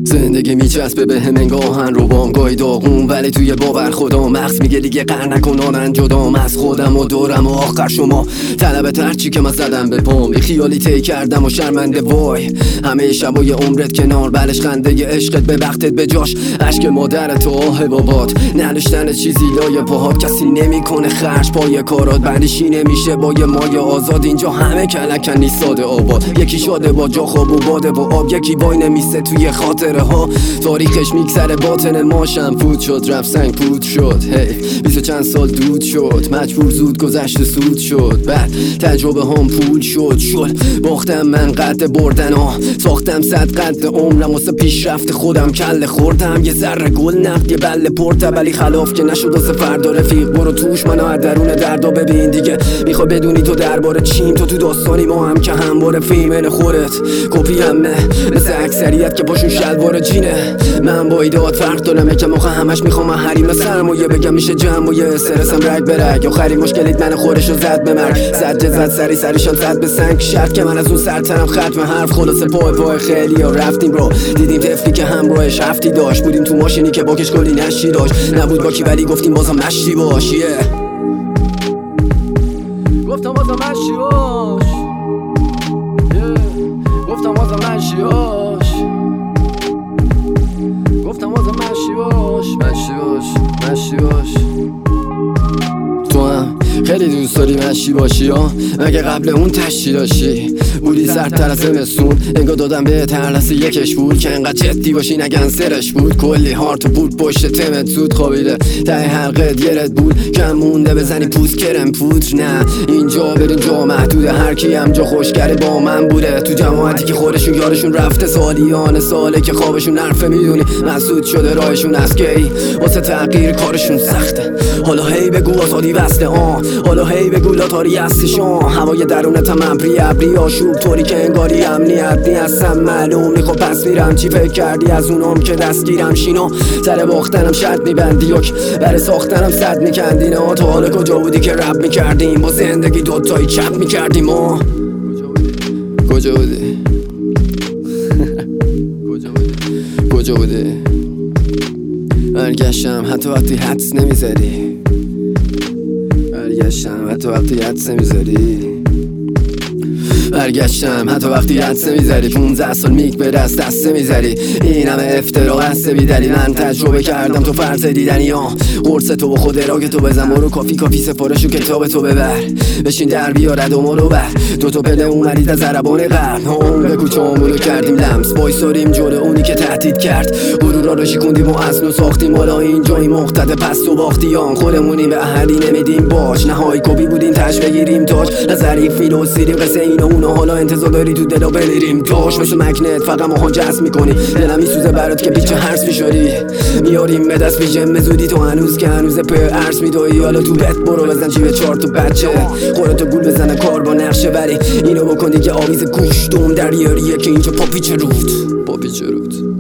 زندگی میچسبه به هم انگاهن رو بامگاهی داغون، ولی توی باور خدا مغز میگه دیگه قهر نکنانن جدام از خودم و دورم و آخر شما طلبت هرچی که من زدم به پام بی خیالی طی کردم و شرمنده وای همه شبای عمرت کنار بلش خنده عشقت به وقتت به جاش عشق مادرت و آه بابات نداشتن چیزی لای پاهات کسی نمیکنه خرج پای کارات بندشی نمیشه با یه مایه آزاد اینجا همه کلکن نیست ساده آباد یکی شاده با جا خواب و باده و آب یکی وای نمیسته توی خاطره ها تاریخش میگذره باطن ماشم فوت شد رفت سنگ پود شد هی 20 چند سال دود شد مجبور زود گذشت سود شد بعد تجربه هم پول شد باختم من قد بردن ها ساختم 100 قد عمرم واسه پیشرفت خودم کله خوردم یه ذره گل نفت یه بله پرته ولی خلاف که نشد واسه فردا رفیق برو توش منو از درون دردا ببین دیگه میخوای بدونی تو درباره چیم تو داستانی ما هم که همواره فیمن خودت کپی همه مثل اکثریت که باشون شلوار جینه من با ایدات فرق دارم یکم آخه همش میخوام حریم سرمایه بگم میشه جمع و یه استرسم رگ برگ آخری مشکلیت من خورشو زد به مرگ زد سری سریشم زد به سنگ شرط که من از اون سرترم ختم حرف خلاصه پای خیلی ها رفتیم رو دیدیم طفلی که همراهش هفتی داشت بودیم تو ماشینی که باکش کلی نشی داشت نبود باکی ولی گفتیم بازم مشتی باش گفتم بازم مشتی باش گفتم بازم مشتی باش گفتم بازم مشتی باش تو هم خیلی دوست داری مشی باشی ها مگه قبل اون تشتی داشتی بودی سردتر از زمستون انگار دادم به ترلس یکش بود که انقدر جدی باشی نگن سرش بود کلی هارت بود پشت تمت زود خوابیده ته حلقت گرت بود کم مونده بزنی پوست کرم پودر نه اینجا برین جا محدوده هر کی هم جا خوشگره با من بوده تو جماعتی که خودشون یارشون رفته سالیان ساله که خوابشون حرفه میدونی مسعود شده راهشون از کی واسه تغییر کارشون سخته حالا هی بگو آزادی وصله حالا هی بگو لاتاری هستی شما هوای درونت هم ابری آشوب طوری که انگاری امنیت نیستم معلوم خب پس میرم چی فکر کردی از اونام که دستگیرم شینا سر باختنم شرط میبندی یک برای ساختنم صد میکندی نه تو حالا کجا بودی که رب میکردیم با زندگی دوتایی چپ میکردیم ما کجا بودی کجا بودی برگشتم حتی وقتی حدس نمیزدی برگشتم حتی وقتی حدس میزدی 15 سال میک به دست میزدی این همه افترا هسته بیدلی من تجربه کردم تو فرض دیدنی ها قرص تو با خود راگ تو بزن برو کافی سفارشو کتاب تو ببر بشین در بیارد و مرو بر دوتا پله اومدید از عربان غرب هم بگو چامونو کردیم لمس بایستاریم جلو اونی که تهدید کرد غرورا رو شکوندیم و اصل و ساختیم حالا اینجایی مقتد پس تو باختیان خودمونیم به اهلی نمیدیم باش نهایی کبی بودیم تش بگیریم تاج نظری فیلو سیریم قصه اینا اونا حالا انتظار داری تو دلا بمیریم داش مثل مگنت فقط ماها جذب میکنی دلم میسوزه برات که پیچه هرس میشاری میاریم به دست پیشم زودی تو هنوز که هنوز په ارس میدوی حالا تو بت برو بزن چی به 4 تا بچه خودتو گول بزنه کار با نقشه ولی اینو بکن دیگه آویز گوش دوم در یاریه که اینجا پاپیچه رود